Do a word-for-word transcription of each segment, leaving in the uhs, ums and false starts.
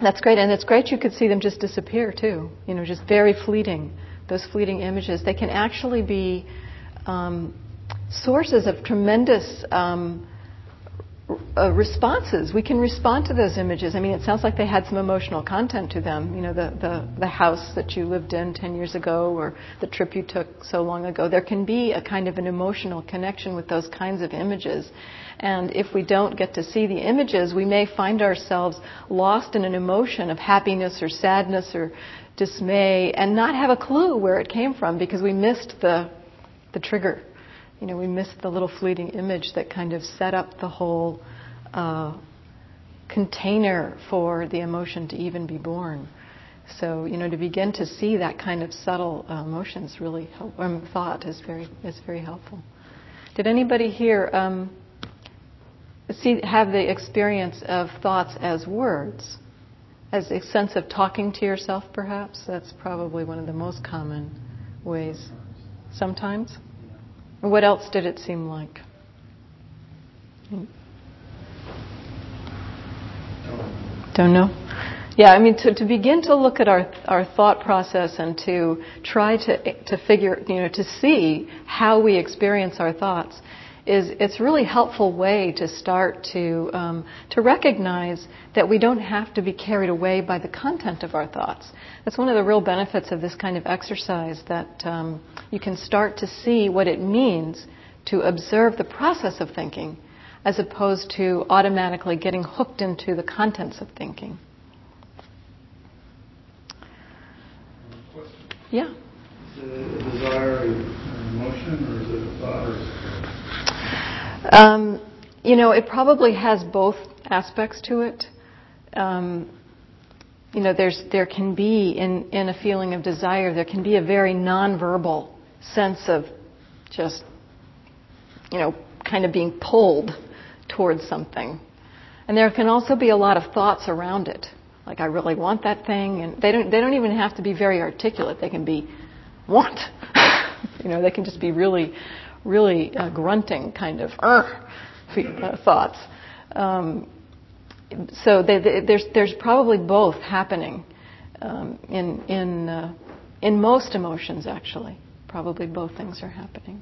That's great, and it's great you could see them just disappear too. You know, just very fleeting. Those fleeting images, they can actually be um, sources of tremendous um, uh, responses. We can respond to those images. I mean, it sounds like they had some emotional content to them. You know, the, the, the house that you lived in ten years ago, or the trip you took so long ago. There can be a kind of an emotional connection with those kinds of images. And if we don't get to see the images, we may find ourselves lost in an emotion of happiness or sadness or dismay and not have a clue where it came from because we missed the the trigger. You know, we missed the little fleeting image that kind of set up the whole uh, container for the emotion to even be born. So, you know, to begin to see that kind of subtle uh, emotions really help, um, thought is very is very helpful. Did anybody here um, see have the experience of thoughts as words? As a sense of talking to yourself, perhaps? That's probably one of the most common ways. Sometimes? What else did it seem like? Don't know? Yeah, I mean, to, to begin to look at our our thought process and to try to to figure, you know, to see how we experience our thoughts is it's a really helpful way to start to um, to recognize that we don't have to be carried away by the content of our thoughts. That's one of the real benefits of this kind of exercise, that um, you can start to see what it means to observe the process of thinking as opposed to automatically getting hooked into the contents of thinking. Yeah? Is it a desire an emotion, or is it a thought, or is it Um, you know, it probably has both aspects to it. Um, you know, there's there can be in, in a feeling of desire, there can be a very nonverbal sense of just, you know, kind of being pulled towards something. And there can also be a lot of thoughts around it. Like, I really want that thing, and they don't they don't even have to be very articulate. They can be want. You know, they can just be really really uh, grunting kind of uh, thoughts. Um, so they, they, there's there's probably both happening um, in in uh, in most emotions, actually. Probably both things are happening.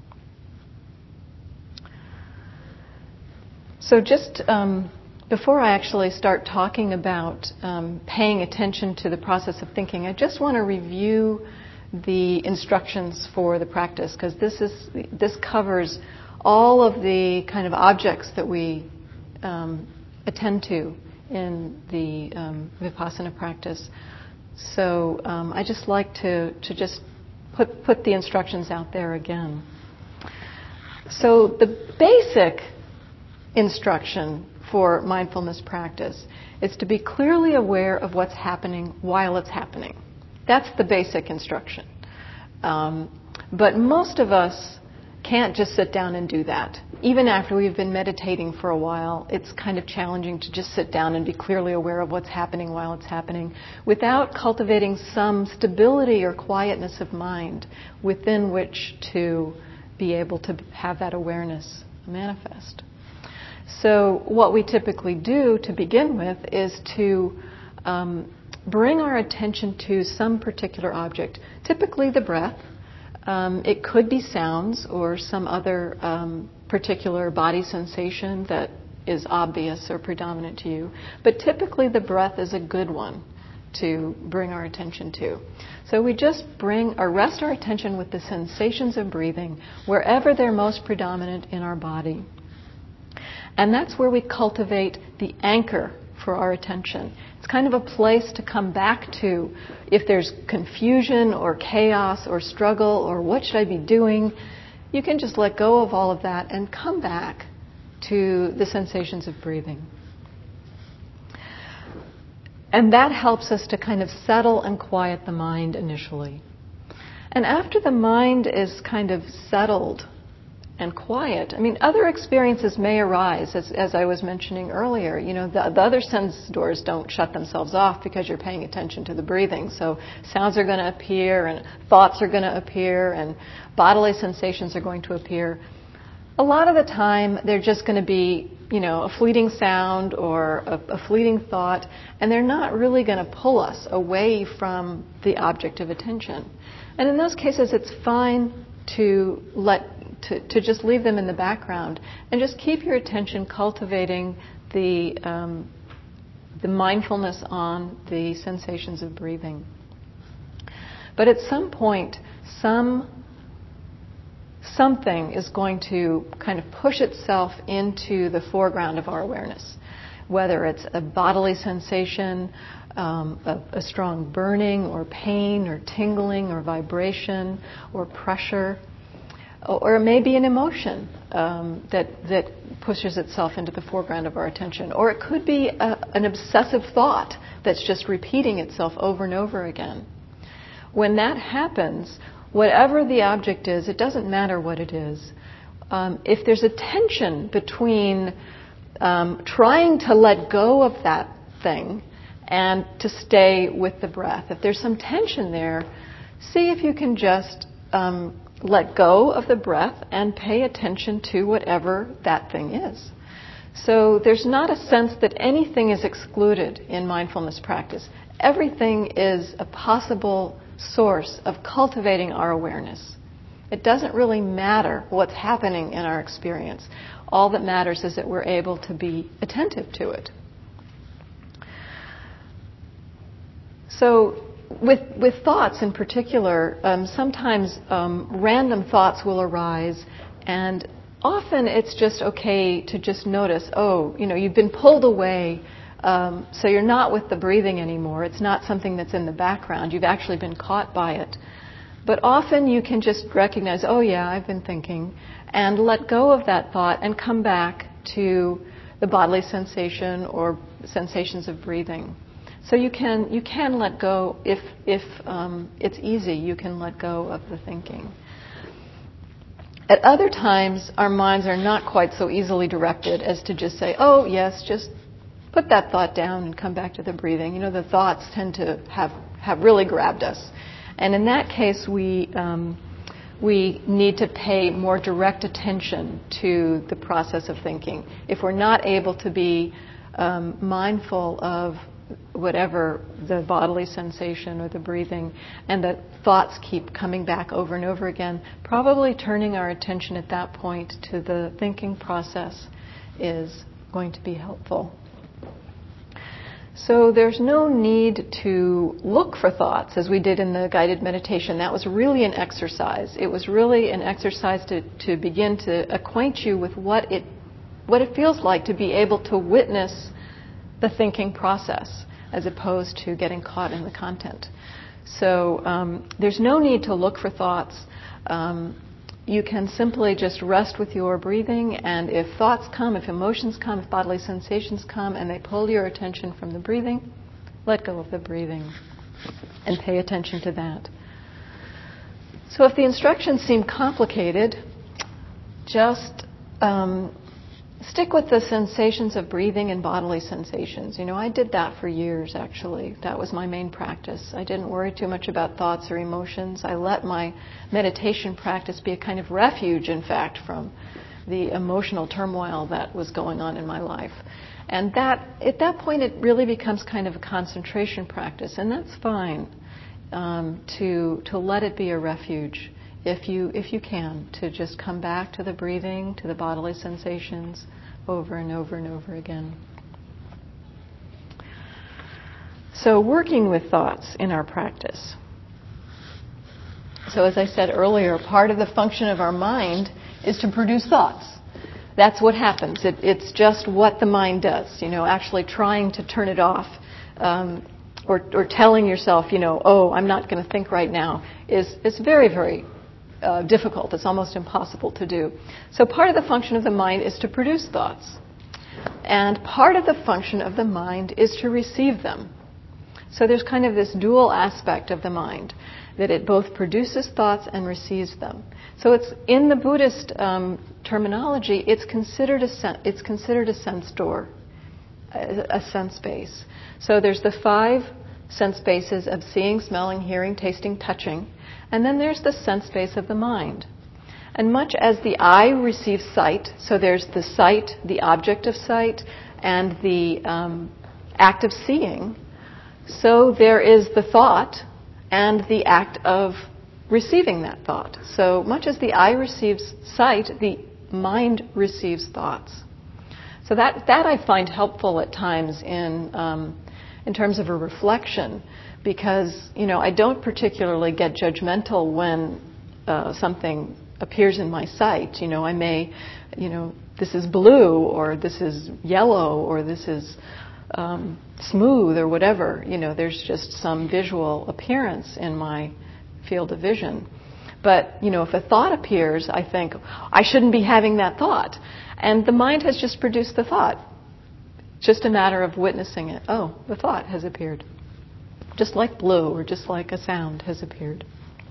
So just um, before I actually start talking about um, paying attention to the process of thinking, I just want to review the instructions for the practice, because this is this covers all of the kind of objects that we um, attend to in the um, Vipassana practice. So um, I just like to to just put put the instructions out there again. So the basic instruction for mindfulness practice is to be clearly aware of what's happening while it's happening. That's the basic instruction. Um, but most of us can't just sit down and do that. Even after we've been meditating for a while, it's kind of challenging to just sit down and be clearly aware of what's happening while it's happening without cultivating some stability or quietness of mind within which to be able to have that awareness manifest. So what we typically do to begin with is to um, bring our attention to some particular object, typically the breath. Um, it could be sounds or some other um, particular body sensation that is obvious or predominant to you. But typically the breath is a good one to bring our attention to. So we just bring or rest our attention with the sensations of breathing wherever they're most predominant in our body. And that's where we cultivate the anchor for our attention. It's kind of a place to come back to if there's confusion or chaos or struggle or what should I be doing. You can just let go of all of that and come back to the sensations of breathing. And that helps us to kind of settle and quiet the mind initially. And after the mind is kind of settled and quiet, I mean, other experiences may arise, as, as I was mentioning earlier. You know, the, the other sense doors don't shut themselves off because you're paying attention to the breathing. So sounds are going to appear, and thoughts are going to appear, and bodily sensations are going to appear. A lot of the time, they're just going to be you know, a fleeting sound or a, a fleeting thought, and they're not really going to pull us away from the object of attention. And in those cases, it's fine to let to, to just leave them in the background and just keep your attention cultivating the um, the mindfulness on the sensations of breathing. But at some point, some something is going to kind of push itself into the foreground of our awareness, whether it's a bodily sensation, um, a, a strong burning or pain or tingling or vibration or pressure, or it may be an emotion um, that that pushes itself into the foreground of our attention, or it could be a, an obsessive thought that's just repeating itself over and over again. When that happens, whatever the object is, it doesn't matter what it is. Um, if there's a tension between um, trying to let go of that thing and to stay with the breath, if there's some tension there, see if you can just um, let go of the breath and pay attention to whatever that thing is. So there's not a sense that anything is excluded in mindfulness practice. Everything is a possible source of cultivating our awareness. It doesn't really matter what's happening in our experience. All that matters is that we're able to be attentive to it. So with with thoughts in particular, um, sometimes um, random thoughts will arise, and often it's just okay to just notice, oh, you know, you've been pulled away, um, so you're not with the breathing anymore. It's not something that's in the background. You've actually been caught by it. But often you can just recognize, oh yeah, I've been thinking, and let go of that thought and come back to the bodily sensation or sensations of breathing. So you can you can let go if if um, it's easy. You can let go of the thinking. At other times, our minds are not quite so easily directed as to just say, "Oh yes, just put that thought down and come back to the breathing." You know, the thoughts tend to have have really grabbed us, and in that case, we um, we need to pay more direct attention to the process of thinking. If we're not able to be um, mindful of whatever the bodily sensation or the breathing, and the thoughts keep coming back over and over again, probably turning our attention at that point to the thinking process is going to be helpful. So there's no need to look for thoughts as we did in the guided meditation. That was really an exercise. It was really an exercise to, to begin to acquaint you with what it what it feels like to be able to witness the thinking process, as opposed to getting caught in the content. So um, there's no need to look for thoughts. Um, you can simply just rest with your breathing, and if thoughts come, if emotions come, if bodily sensations come, and they pull your attention from the breathing, let go of the breathing and pay attention to that. So if the instructions seem complicated, just um, stick with the sensations of breathing and bodily sensations. You know, I did that for years, actually. That was my main practice. I didn't worry too much about thoughts or emotions. I let my meditation practice be a kind of refuge, in fact, from the emotional turmoil that was going on in my life. And that, at that point, it really becomes kind of a concentration practice, and that's fine, um, to to let it be a refuge. If you if you can, to just come back to the breathing, to the bodily sensations, over and over and over again. So working with thoughts in our practice. So as I said earlier, part of the function of our mind is to produce thoughts. That's what happens. It, it's just what the mind does, you know, actually trying to turn it off, um, or, or telling yourself, you know, oh, I'm not going to think right now, is, is very, very Uh, difficult. It's almost impossible to do. So part of the function of the mind is to produce thoughts. And part of the function of the mind is to receive them. So there's kind of this dual aspect of the mind, that it both produces thoughts and receives them. So it's in the Buddhist um, terminology, it's considered a sen- it's considered a sense door, a, a sense base. So there's the five sense bases of seeing, smelling, hearing, tasting, touching. And then there's the sense base of the mind. And much as the eye receives sight, so there's the sight, the object of sight, and the um, act of seeing, so there is the thought and the act of receiving that thought. So much as the eye receives sight, the mind receives thoughts. So that that I find helpful at times in um, in terms of a reflection, because you know I don't particularly get judgmental when uh, something appears in my sight. You know, I may, you know, this is blue, or this is yellow, or this is um, smooth, or whatever. You know, there's just some visual appearance in my field of vision. But, you know, if a thought appears, I think, I shouldn't be having that thought. And the mind has just produced the thought. It's just a matter of witnessing it. Oh, the thought has appeared. Just like blue, or just like a sound has appeared.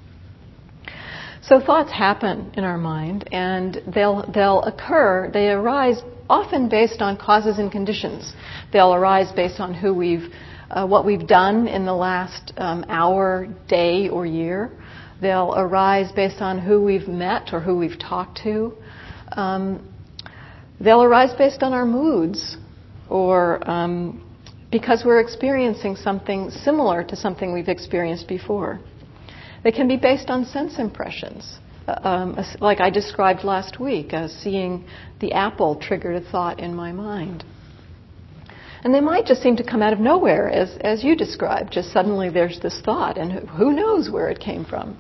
So thoughts happen in our mind, and they'll they'll occur, they arise often based on causes and conditions. They'll arise based on who we've, uh, what we've done in the last um, hour, day, or year. They'll arise based on who we've met or who we've talked to. Um, they'll arise based on our moods, or um, because we're experiencing something similar to something we've experienced before. They can be based on sense impressions, um, like I described last week. Uh, seeing the apple triggered a thought in my mind. And they might just seem to come out of nowhere, as, as you described. Just suddenly there's this thought, and who knows where it came from.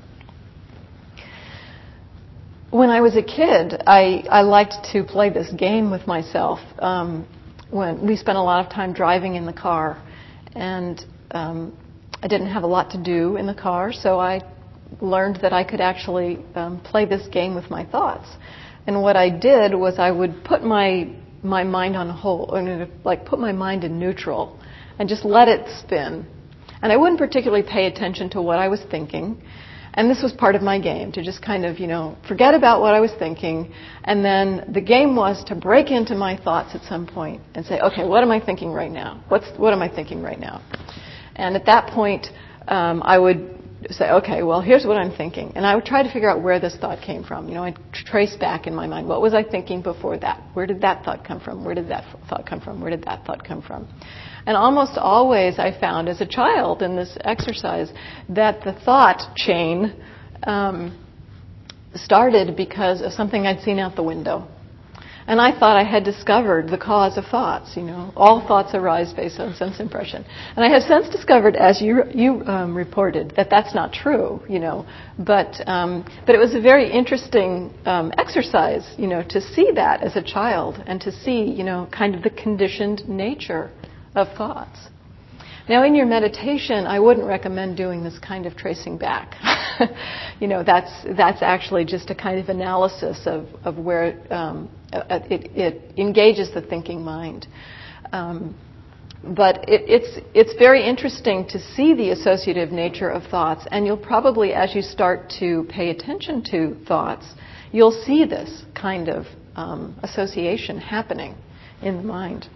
When I was a kid, I, I liked to play this game with myself. Um, when we spent a lot of time driving in the car, and um, I didn't have a lot to do in the car, so I learned that I could actually um, play this game with my thoughts. And what I did was I would put my my mind on hold, or like put my mind in neutral, and just let it spin. And I wouldn't particularly pay attention to what I was thinking. And this was part of my game, to just kind of, you know, forget about what I was thinking. And then the game was to break into my thoughts at some point and say, okay, what am I thinking right now? What's what am I thinking right now? And at that point, um, I would say, okay, well, here's what I'm thinking. And I would try to figure out where this thought came from. You know, I'd trace back in my mind, what was I thinking before that? Where did that thought come from? Where did that thought come from? Where did that thought come from? And almost always I found as a child in this exercise that the thought chain um, started because of something I'd seen out the window. And I thought I had discovered the cause of thoughts. You know, all thoughts arise based on sense impression. And I have since discovered, as you you um, reported, that that's not true. You know, but um, but it was a very interesting um, exercise. You know, to see that as a child and to see, you know, kind of the conditioned nature of thoughts. Now, in your meditation, I wouldn't recommend doing this kind of tracing back. you know, that's that's actually just a kind of analysis of of where um, it, it engages the thinking mind. Um, but it, it's it's very interesting to see the associative nature of thoughts, and you'll probably, as you start to pay attention to thoughts, you'll see this kind of um, association happening in the mind.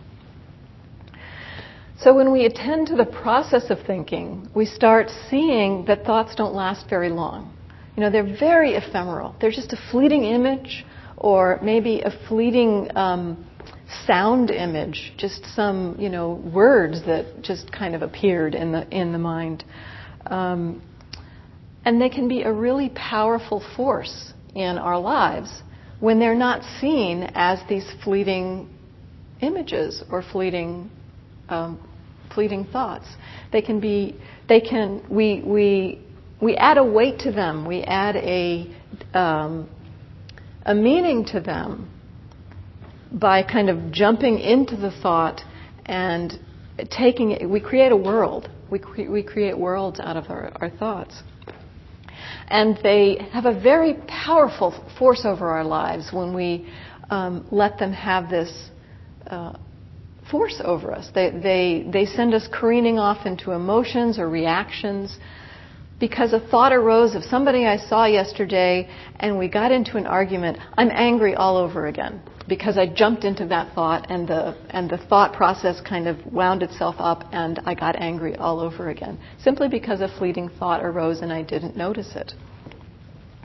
So when we attend to the process of thinking, we start seeing that thoughts don't last very long. You know, they're very ephemeral. They're just a fleeting image, or maybe a fleeting um, sound image, just some, you know, words that just kind of appeared in the in the mind. Um, and they can be a really powerful force in our lives when they're not seen as these fleeting images or fleeting um, fleeting thoughts. They can be, they can, we, we, we add a weight to them. We add a, um, a meaning to them by kind of jumping into the thought and taking it. We create a world. We, cre- we create worlds out of our, our thoughts. And they have a very powerful force over our lives when we um, let them have this uh, force over us. They, they, they send us careening off into emotions or reactions because a thought arose of somebody I saw yesterday and we got into an argument. I'm angry all over again because I jumped into that thought and the, and the thought process kind of wound itself up and I got angry all over again simply because a fleeting thought arose and I didn't notice it.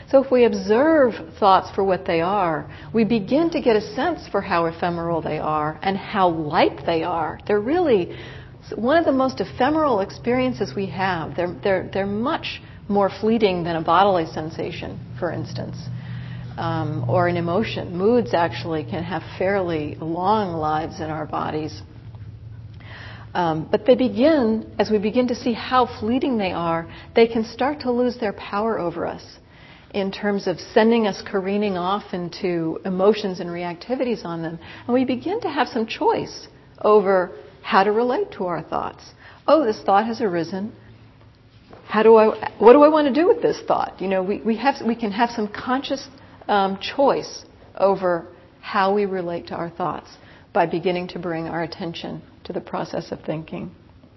So if we observe thoughts for what they are, we begin to get a sense for how ephemeral they are and how light they are. They're really one of the most ephemeral experiences we have. They're, they're, they're much more fleeting than a bodily sensation, for instance, um, or an emotion. Moods actually can have fairly long lives in our bodies. Um, but they begin, as we begin to see how fleeting they are, they can start to lose their power over us in terms of sending us careening off into emotions and reactivities on them. And we begin to have some choice over how to relate to our thoughts. Oh, this thought has arisen. How do I, what do I want to do with this thought? You know, we, we have, we can have some conscious um, choice over how we relate to our thoughts by beginning to bring our attention to the process of thinking.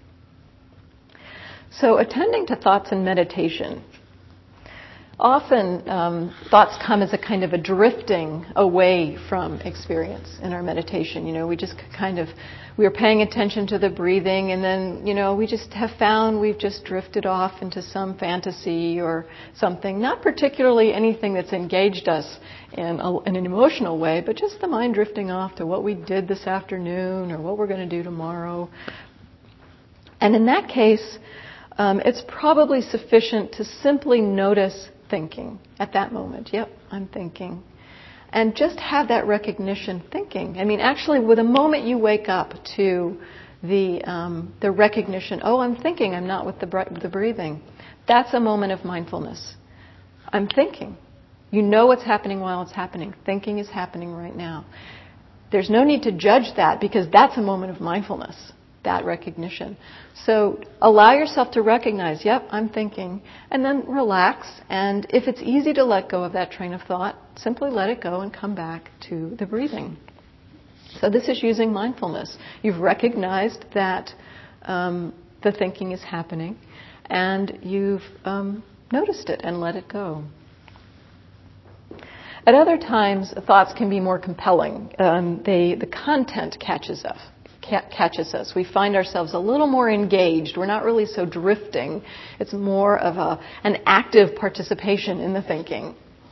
So attending to thoughts in meditation. Often um, thoughts come as a kind of a drifting away from experience in our meditation. You know, we just kind of, we are paying attention to the breathing, and then, you know, we just have found we've just drifted off into some fantasy or something, not particularly anything that's engaged us in, a, in an emotional way, but just the mind drifting off to what we did this afternoon or what we're going to do tomorrow. And in that case, um, it's probably sufficient to simply notice thinking at that moment. Yep, I'm thinking. And just have that recognition thinking. I mean, actually, with the moment you wake up to the um, the recognition, oh, I'm thinking, I'm not with the, bre- the breathing, that's a moment of mindfulness. I'm thinking. You know what's happening while it's happening. Thinking is happening right now. There's no need to judge that because that's a moment of mindfulness, that recognition. So allow yourself to recognize, yep, I'm thinking, and then relax. And if it's easy to let go of that train of thought, simply let it go and come back to the breathing. So this is using mindfulness. You've recognized that um, the thinking is happening, and you've um, noticed it and let it go. At other times, thoughts can be more compelling. Um, they, the content catches us. catches us. We find ourselves a little more engaged. We're not really so drifting. It's more of a, an active participation in the thinking.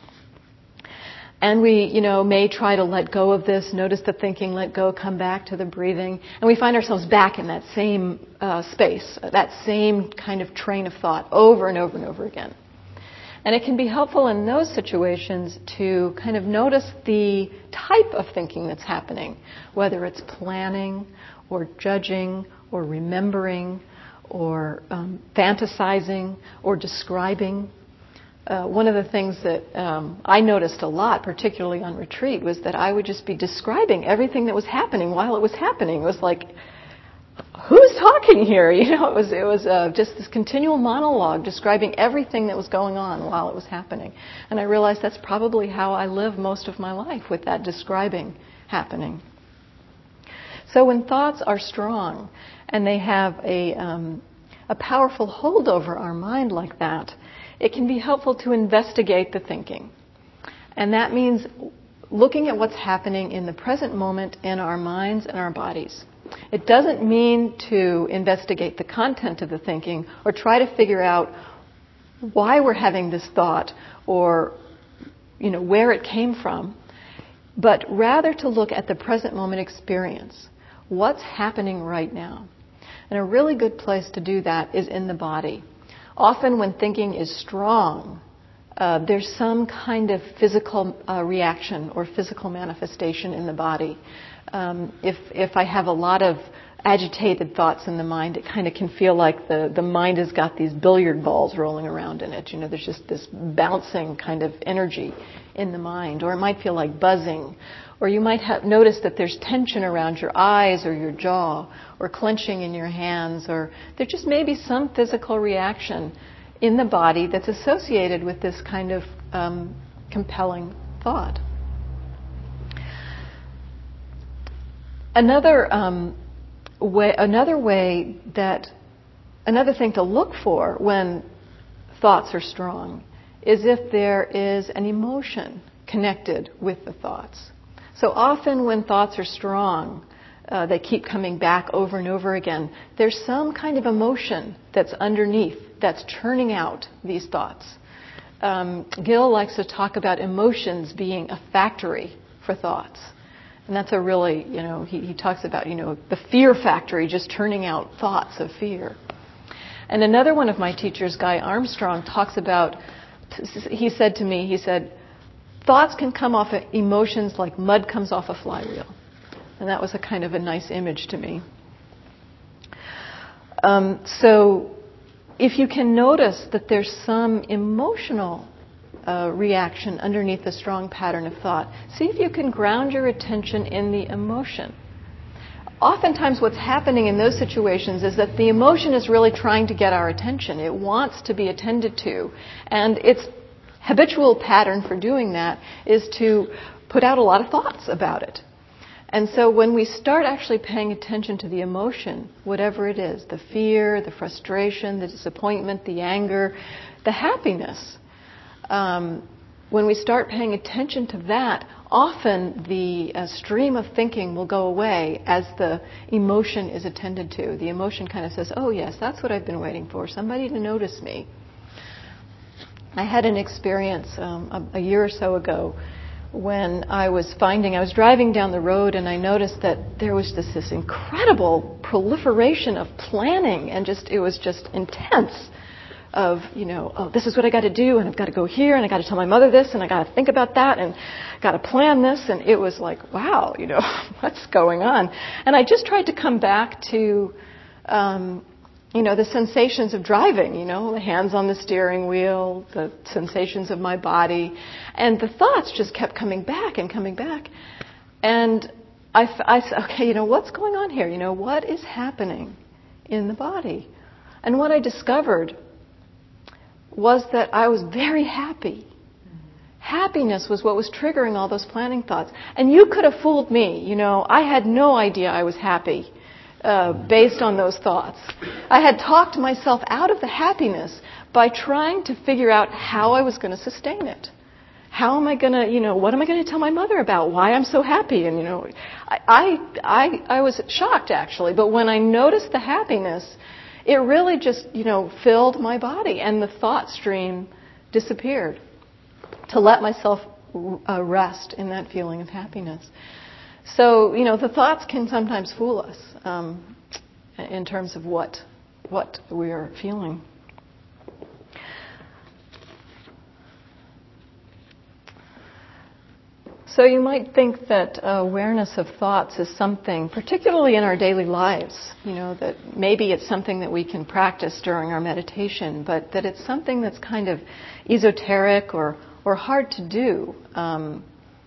And we, you know, may try to let go of this, notice the thinking, let go, come back to the breathing. And we find ourselves back in that same uh, space, that same kind of train of thought over and over and over again. And it can be helpful in those situations to kind of notice the type of thinking that's happening, whether it's planning or judging or remembering or um, fantasizing or describing. Uh, one of the things that um, I noticed a lot, particularly on retreat, was that I would just be describing everything that was happening while it was happening. It was like, who's talking here? You know, it was it was uh, just this continual monologue describing everything that was going on while it was happening. And I realized that's probably how I live most of my life, with that describing happening. So when thoughts are strong and they have a um, a powerful hold over our mind like that, it can be helpful to investigate the thinking. And that means looking at what's happening in the present moment in our minds and our bodies. It doesn't mean to investigate the content of the thinking or try to figure out why we're having this thought or, you know, where it came from, but rather to look at the present moment experience. What's happening right now? And a really good place to do that is in the body. Often when thinking is strong, uh, there's some kind of physical uh, reaction or physical manifestation in the body. Um, if if I have a lot of agitated thoughts in the mind, it kind of can feel like the, the mind has got these billiard balls rolling around in it. You know, there's just this bouncing kind of energy in the mind. Or it might feel like buzzing. Or you might have noticed that there's tension around your eyes or your jaw, or clenching in your hands, or there just may be some physical reaction in the body that's associated with this kind of um, compelling thought. Another um, way, another way that, another thing to look for when thoughts are strong is if there is an emotion connected with the thoughts. So often when thoughts are strong, uh, they keep coming back over and over again. There's some kind of emotion that's underneath, that's churning out these thoughts. um, Gil likes to talk about emotions being a factory for thoughts. And that's a really, you know, he, he talks about, you know, the fear factory just turning out thoughts of fear. And another one of my teachers, Guy Armstrong, talks about, he said to me, he said, thoughts can come off of emotions like mud comes off a flywheel. And that was a kind of a nice image to me. Um, so if you can notice that there's some emotional uh, reaction underneath the strong pattern of thought, see if you can ground your attention in the emotion. Oftentimes what's happening in those situations is that the emotion is really trying to get our attention. It wants to be attended to. And its habitual pattern for doing that is to put out a lot of thoughts about it. And so when we start actually paying attention to the emotion, whatever it is, the fear, the frustration, the disappointment, the anger, the happiness, um, when we start paying attention to that, often the uh, stream of thinking will go away as the emotion is attended to. The emotion kind of says, oh yes, that's what I've been waiting for, somebody to notice me. I had an experience um, a, a year or so ago when I was finding, I was driving down the road and I noticed that there was this, this incredible proliferation of planning, and just it was just intense of, you know, oh, this is what I got to do, and I've got to go here, and I got to tell my mother this, and I got to think about that, and got to plan this, and it was like, wow, you know, what's going on? And I just tried to come back to, um, you know, the sensations of driving, you know, the hands on the steering wheel, the sensations of my body, and the thoughts just kept coming back and coming back. And I, I said, okay, you know, what's going on here? You know, what is happening in the body? And what I discovered was that I was very happy. Happiness was what was triggering all those planning thoughts. And you could have fooled me, you know, I had no idea I was happy. Uh, based on those thoughts. I had talked myself out of the happiness by trying to figure out how I was going to sustain it. How am I going to, you know, what am I going to tell my mother about why I'm so happy? And, you know, I, I, I, I was shocked, actually. But when I noticed the happiness, it really just, you know, filled my body, and the thought stream disappeared to let myself uh, rest in that feeling of happiness. So, you know, the thoughts can sometimes fool us um, in terms of what what we are feeling. So you might think that uh, awareness of thoughts is something, particularly in our daily lives, you know, that maybe it's something that we can practice during our meditation, but that it's something that's kind of esoteric or, or hard to do um,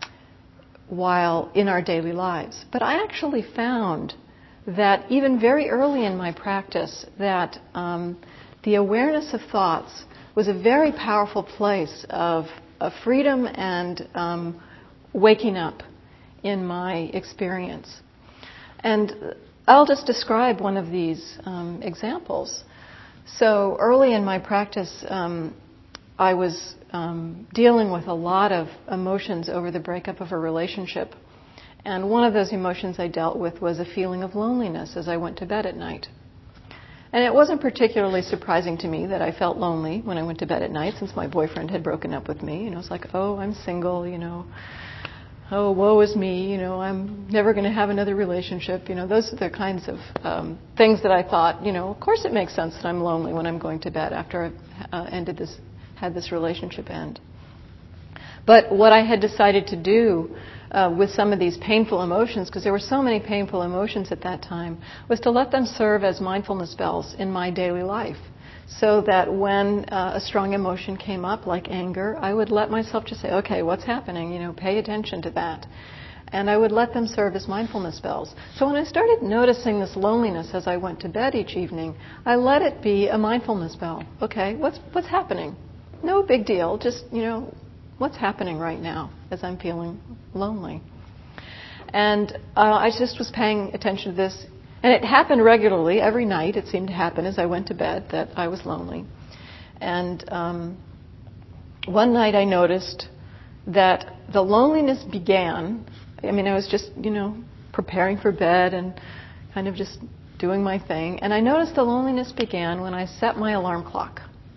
while in our daily lives. But I actually found that even very early in my practice that um, the awareness of thoughts was a very powerful place of, of freedom and um, waking up in my experience. And I'll just describe one of these um, examples. So early in my practice, um, I was um, dealing with a lot of emotions over the breakup of a relationship. And one of those emotions I dealt with was a feeling of loneliness as I went to bed at night. And it wasn't particularly surprising to me that I felt lonely when I went to bed at night, since my boyfriend had broken up with me. You know, it's like, oh, I'm single, you know. Oh, woe is me, you know, I'm never going to have another relationship. You know, those are the kinds of um, things that I thought, you know, of course it makes sense that I'm lonely when I'm going to bed after I've uh, ended this, had this relationship end. But what I had decided to do uh, with some of these painful emotions, because there were so many painful emotions at that time, was to let them serve as mindfulness bells in my daily life. So that when uh, a strong emotion came up, like anger, I would let myself just say, okay, what's happening? You know, pay attention to that. And I would let them serve as mindfulness bells. So when I started noticing this loneliness as I went to bed each evening, I let it be a mindfulness bell. Okay, what's what's happening? No big deal. Just, you know, what's happening right now as I'm feeling lonely? And uh, I just was paying attention to this. And it happened regularly. Every night it seemed to happen as I went to bed that I was lonely. And um, one night I noticed that the loneliness began. I mean, I was just, you know, preparing for bed and kind of just doing my thing. And I noticed the loneliness began when I set my alarm clock.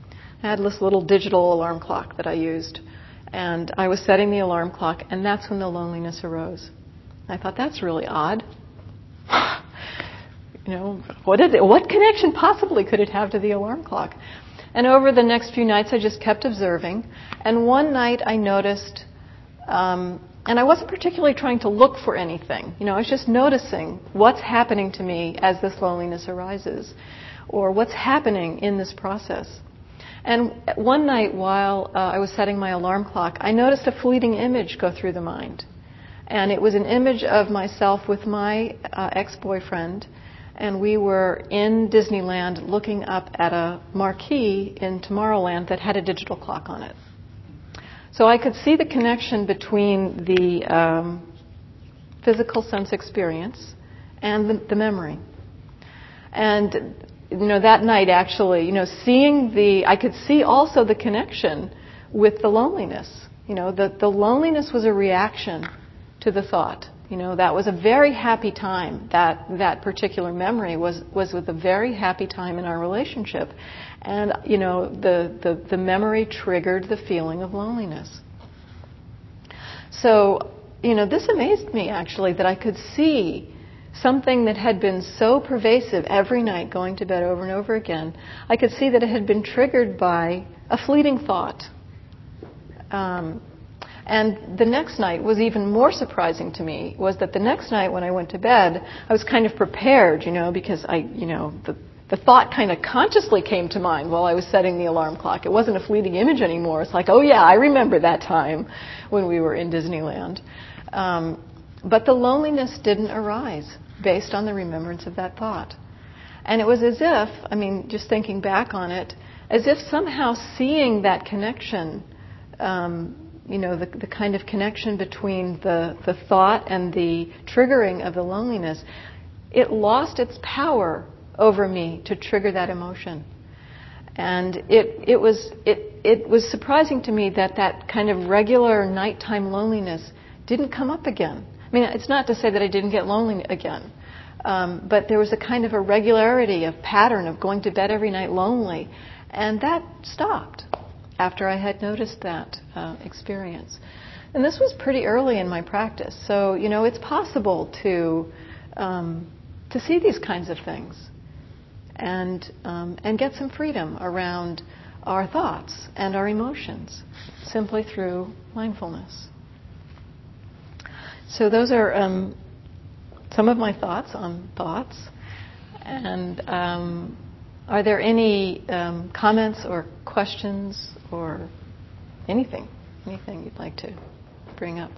I had this little digital alarm clock that I used. And I was setting the alarm clock, and that's when the loneliness arose. I thought, that's really odd. You know, what is it? What connection possibly could it have to the alarm clock? And over the next few nights, I just kept observing. And one night I noticed, um, and I wasn't particularly trying to look for anything. You know, I was just noticing what's happening to me as this loneliness arises, or what's happening in this process. And one night while uh, I was setting my alarm clock, I noticed a fleeting image go through the mind. And it was an image of myself with my uh, ex-boyfriend. And we were in Disneyland looking up at a marquee in Tomorrowland that had a digital clock on it. So I could see the connection between the um, physical sense experience and the, the memory. And you know, that night actually, you know, seeing the, I could see also the connection with the loneliness. You know, the, the loneliness was a reaction to the thought. You know, that was a very happy time. That, that particular memory was, was with a very happy time in our relationship. And, you know, the, the, the memory triggered the feeling of loneliness. So, you know, this amazed me actually, that I could see something that had been so pervasive every night, going to bed over and over again. I could see that it had been triggered by a fleeting thought. Um, and the next night was even more surprising to me, was that the next night when I went to bed, I was kind of prepared, you know, because I, you know, the, the thought kind of consciously came to mind while I was setting the alarm clock. It wasn't a fleeting image anymore. It's like, oh yeah, I remember that time when we were in Disneyland. Um, but the loneliness didn't arise based on the remembrance of that thought. And it was as if, I mean, just thinking back on it, as if somehow seeing that connection, um, you know, the, the kind of connection between the, the thought and the triggering of the loneliness, it lost its power over me to trigger that emotion. And it, it was, it, it was surprising to me that that kind of regular nighttime loneliness didn't come up again. I mean, it's not to say that I didn't get lonely again, um, but there was a kind of a regularity, of pattern of going to bed every night lonely, and that stopped after I had noticed that uh, experience. And this was pretty early in my practice, so you know, it's possible to um, to see these kinds of things and um, and get some freedom around our thoughts and our emotions simply through mindfulness. So those are um, some of my thoughts on thoughts. And um, are there any um, comments or questions or anything, anything you'd like to bring up?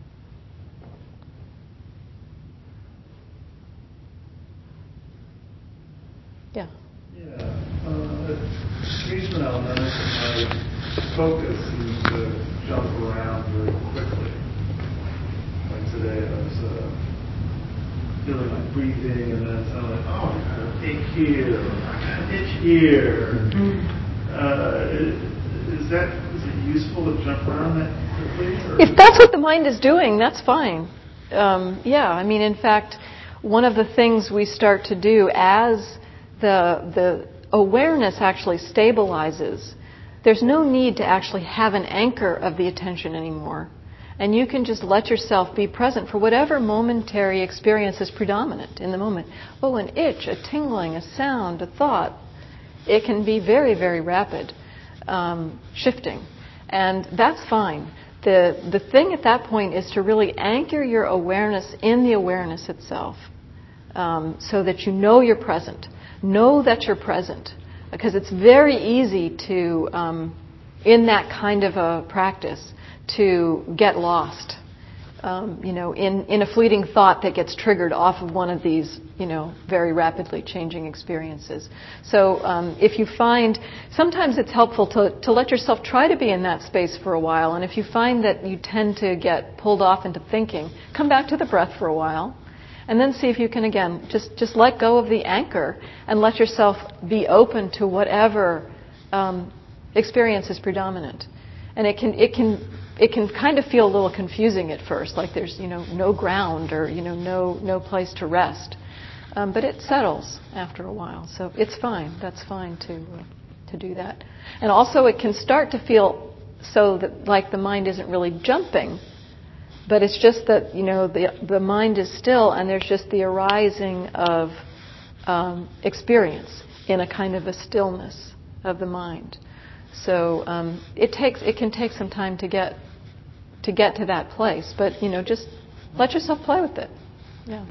Yeah. Yeah. Uh, occasionally I'll notice that my focus seems to jump around very quickly. Like today, I was uh, feeling like breathing, and then suddenly, oh, I got an ache here, I got an itch here. Mm-hmm. Uh, is that is it useful to jump around that quickly? Or? If that's what the mind is doing, that's fine. Um, yeah, I mean, in fact, one of the things we start to do as the the awareness actually stabilizes, there's no need to actually have an anchor of the attention anymore. And you can just let yourself be present for whatever momentary experience is predominant in the moment. Oh, an itch, a tingling, a sound, a thought. It can be very, very rapid, um, shifting. And that's fine. The, the thing at that point is to really anchor your awareness in the awareness itself, um, so that you know you're present. Know that you're present. Because it's very easy to, um, in that kind of a practice, to get lost, um, you know, in, in a fleeting thought that gets triggered off of one of these, you know, very rapidly changing experiences. So um, if you find, sometimes it's helpful to, to let yourself try to be in that space for a while. And if you find that you tend to get pulled off into thinking, come back to the breath for a while. And then see if you can, again, just, just let go of the anchor and let yourself be open to whatever um, experience is predominant. And it can, it can, it can kind of feel a little confusing at first, like there's, you know, no ground or, you know, no, no place to rest. Um, but it settles after a while, so it's fine. That's fine to, uh, to do that. And also it can start to feel so that like the mind isn't really jumping, but it's just that, you know, the the mind is still and there's just the arising of um, experience in a kind of a stillness of the mind. So um, it takes it can take some time to get to get to that place, but you know, just let yourself play with it. Yeah.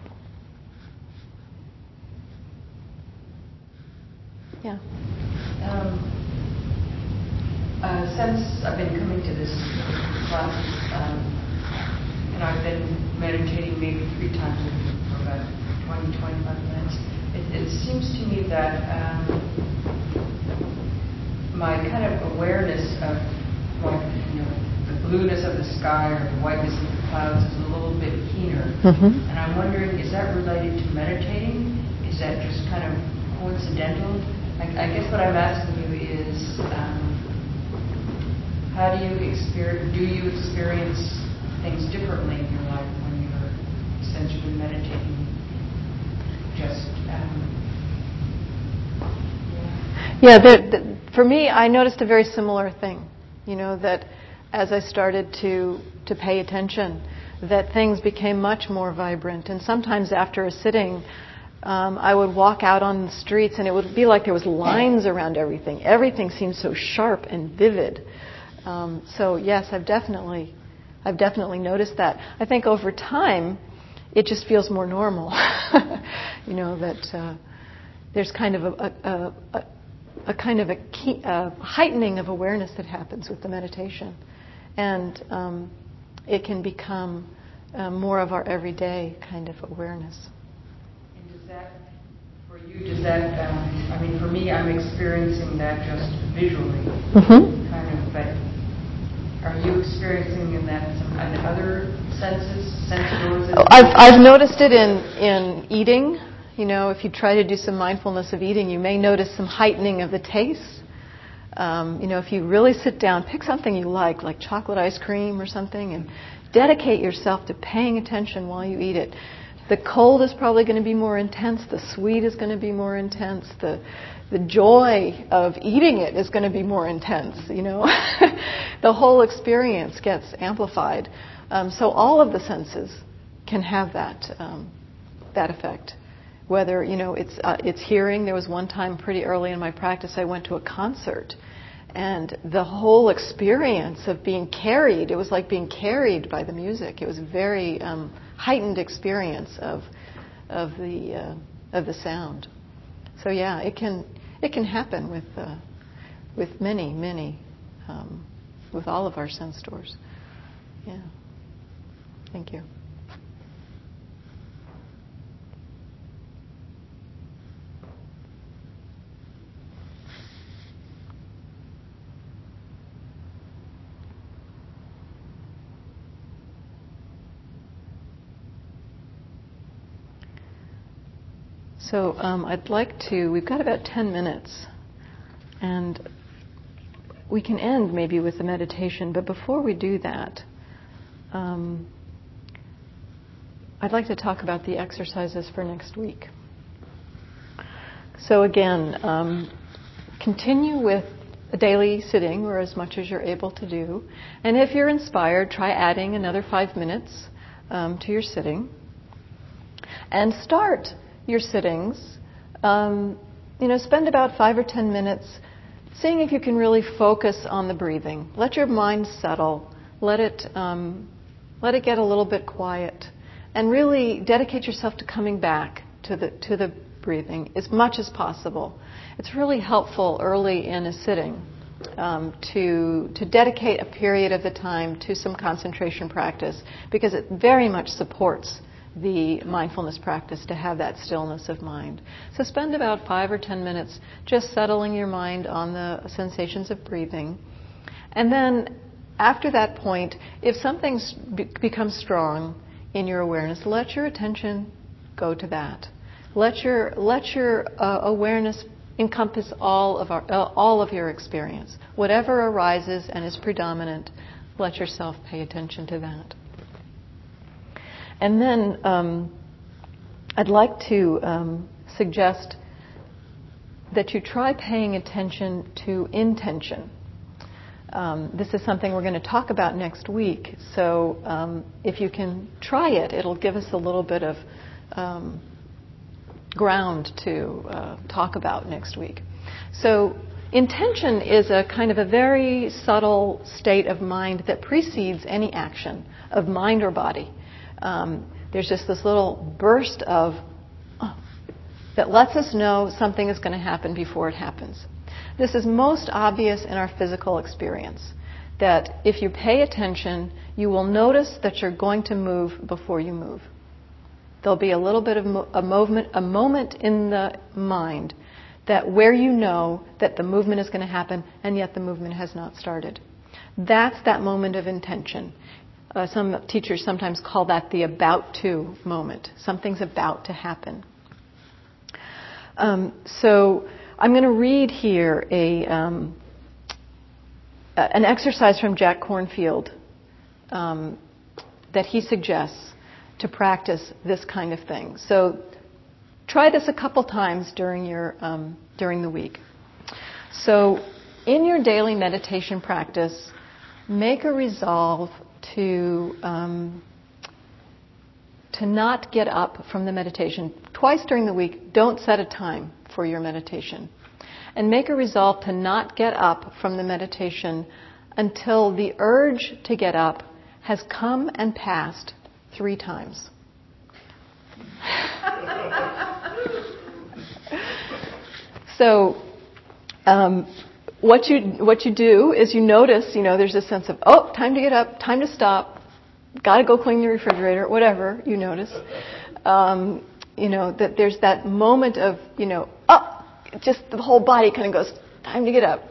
Yeah. Um, uh, since I've been coming to this classes, um, and I've been meditating maybe three times a week for about twenty, twenty-five minutes, it, it seems to me that um, my kind of awareness of, like, you know, the blueness of the sky or the whiteness of the clouds is a little bit keener. Mm-hmm. And I'm wondering, is that related to meditating? Is that just kind of coincidental? I, I guess what I'm asking you is, um, how do you experience, do you experience things differently in your life when you're essentially meditating? Just, um, yeah. Yeah, the, the, for me, I noticed a very similar thing. You know, that as I started to, to pay attention, that things became much more vibrant. And sometimes after a sitting, um, I would walk out on the streets and it would be like there was lines around everything. Everything seemed so sharp and vivid. Um, so yes, I've definitely, I've definitely noticed that. I think over time, it just feels more normal. You know, that uh, there's kind of a, a, a, a kind of a, key, a heightening of awareness that happens with the meditation. And um, it can become uh, more of our everyday kind of awareness. And does that, for you, does that, um, I mean, for me, I'm experiencing that just visually, Mm-hmm. kind of, but are you experiencing in that some in other senses, sense doors? I've, I've noticed it in, in eating. You know, if you try to do some mindfulness of eating, you may notice some heightening of the taste. Um, you know, if you really sit down, pick something you like, like chocolate ice cream or something, and dedicate yourself to paying attention while you eat it. The cold is probably going to be more intense. The sweet is going to be more intense. The the joy of eating it is going to be more intense. You know, the whole experience gets amplified. Um, so all of the senses can have that um, that effect. Whether, you know, it's uh, it's hearing. There was one time pretty early in my practice I went to a concert, and the whole experience of being carried, it was like being carried by the music. It was a very um, heightened experience of of the uh, of the sound. So yeah, it can it can happen with uh, with many many um, with all of our sense doors. Yeah. Thank you. So um, I'd like to, we've got about ten minutes, and we can end maybe with the meditation, but before we do that, um, I'd like to talk about the exercises for next week. So again, um, continue with a daily sitting, or as much as you're able to do, and if you're inspired, try adding another five minutes um, to your sitting, and start your sittings, um, you know, spend about five or ten minutes seeing if you can really focus on the breathing. Let your mind settle. Let it, um, let it get a little bit quiet, and really dedicate yourself to coming back to the to the breathing as much as possible. It's really helpful early in a sitting um, to to dedicate a period of the time to some concentration practice, because it very much supports the mindfulness practice to have that stillness of mind. So spend about five or ten minutes just settling your mind on the sensations of breathing. And then after that point, if something be- becomes strong in your awareness, let your attention go to that. Let your let your uh, awareness encompass all of our uh, all of your experience. Whatever arises and is predominant, let yourself pay attention to that. And then um, I'd like to um, suggest that you try paying attention to intention. Um, this is something we're going to talk about next week. So um, if you can try it, it'll give us a little bit of um, ground to uh, talk about next week. So intention is a kind of a very subtle state of mind that precedes any action of mind or body. Um, there's just this little burst of oh, that lets us know something is going to happen before it happens. This is most obvious in our physical experience, that if you pay attention, you will notice that you're going to move before you move. There'll be a little bit of mo- a movement, a moment in the mind that where you know that the movement is going to happen, and yet the movement has not started. That's that moment of intention. Uh, some teachers sometimes call that the about to moment. Something's about to happen. Um, so I'm going to read here a um, an exercise from Jack Kornfield um, that he suggests to practice this kind of thing. So try this a couple times during your um, during the week. So in your daily meditation practice, make a resolve to um, to not get up from the meditation. Twice during the week, don't set a time for your meditation. And make a resolve to not get up from the meditation until the urge to get up has come and passed three times. So, um, what you what you do is you notice, you know, there's a sense of, oh, time to get up, time to stop, got to go clean the refrigerator, whatever you notice. Um, you know, that there's that moment of, you know, oh, just the whole body kind of goes, time to get up.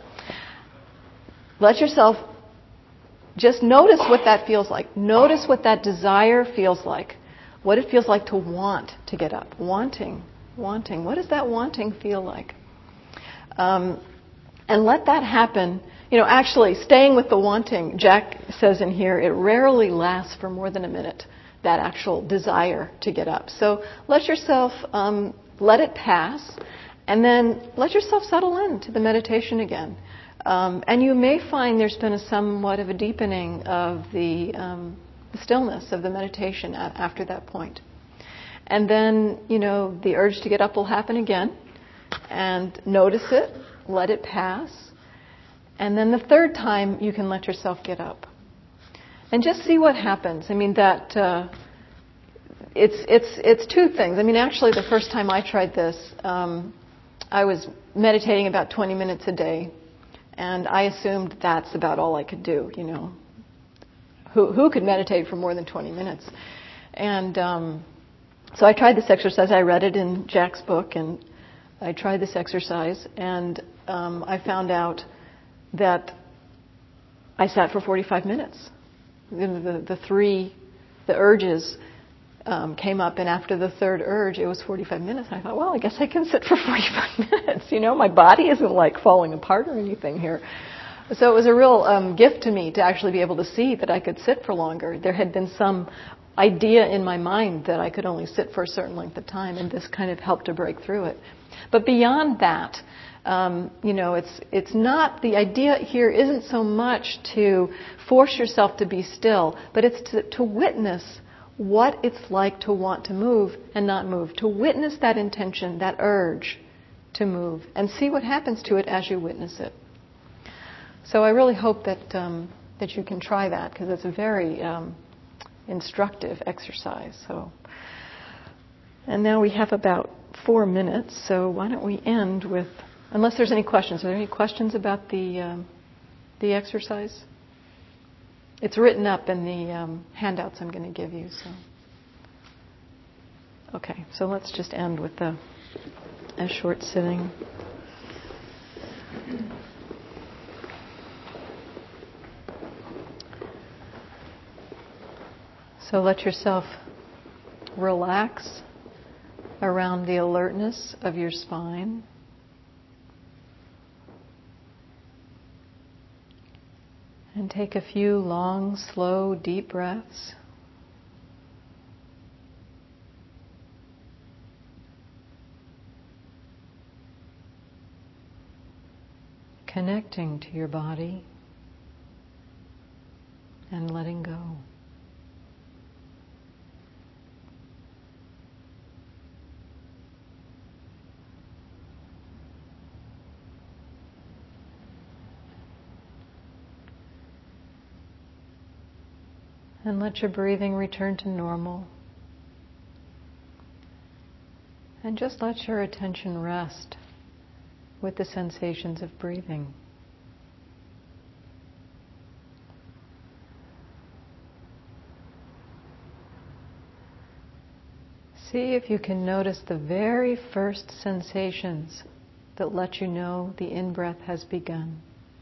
Let yourself just notice what that feels like. Notice what that desire feels like. What it feels like to want to get up. Wanting, wanting. What does that wanting feel like? Um, and let that happen. You know, actually, staying with the wanting, Jack says in here, it rarely lasts for more than a minute, that actual desire to get up. So let yourself, um, let it pass, and then let yourself settle into the meditation again. Um, and you may find there's been a somewhat of a deepening of the, um, the stillness of the meditation at, after that point. And then, you know, the urge to get up will happen again, and notice it, let it pass. And then the third time, you can let yourself get up. And just see what happens. I mean, that uh, it's it's it's two things. I mean, actually, the first time I tried this, um, I was meditating about twenty minutes a day, and I assumed that's about all I could do. You know, who who could meditate for more than twenty minutes? And um, so I tried this exercise. I read it in Jack's book, and I tried this exercise, and um, I found out that I sat for forty-five minutes. The, the, the three, the urges um, came up, and after the third urge, it was forty-five minutes. And I thought, well, I guess I can sit for forty-five minutes. You know, my body isn't like falling apart or anything here. So it was a real um, gift to me to actually be able to see that I could sit for longer. There had been some idea in my mind that I could only sit for a certain length of time, and this kind of helped to break through it. But beyond that, Um, you know, it's it's not, the idea here isn't so much to force yourself to be still, but it's to, to witness what it's like to want to move and not move. To witness that intention, that urge to move, and see what happens to it as you witness it. So I really hope that um, that you can try that, because it's a very um, instructive exercise. So, and now we have about four minutes, so why don't we end with, unless there's any questions. Are there any questions about the um, the exercise? It's written up in the um, handouts I'm going to give you. So, okay. So let's just end with a, a short sitting. So let yourself relax around the alertness of your spine. And take a few long, slow, deep breaths. connecting to your body and letting go. And let your breathing return to normal. And just let your attention rest with the sensations of breathing. See if you can notice the very first sensations that let you know the in-breath has begun.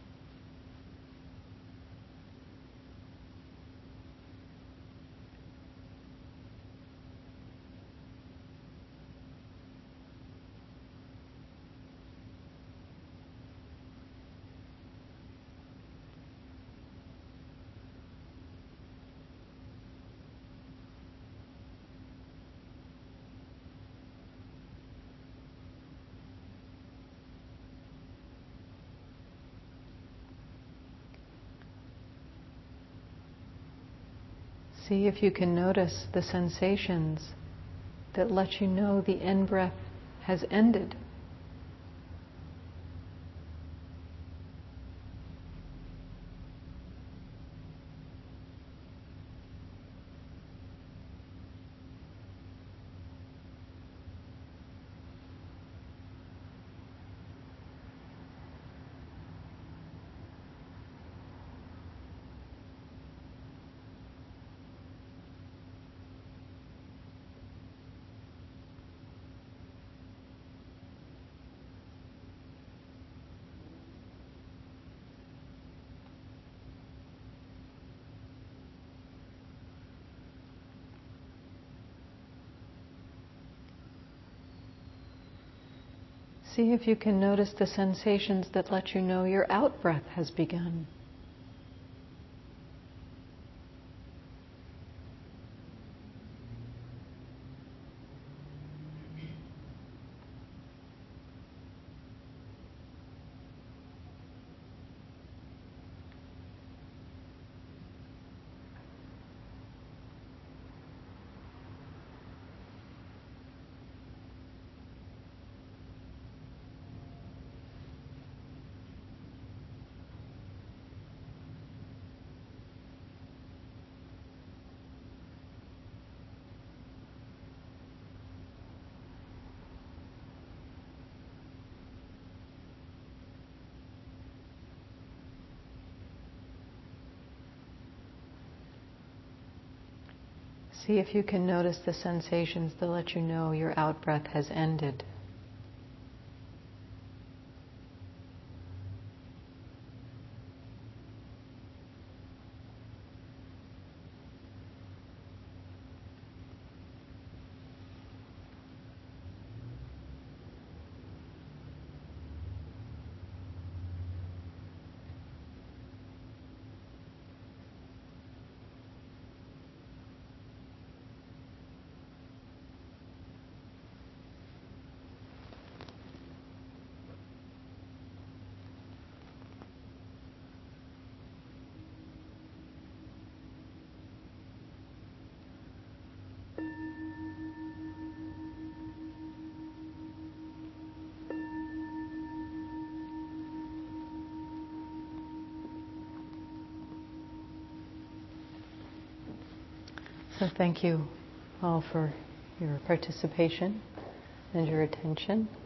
See if you can notice the sensations that let you know the in-breath has ended. See if you can notice the sensations that let you know your out-breath has begun. See if you can notice the sensations that let you know your out-breath has ended. So thank you all for your participation and your attention.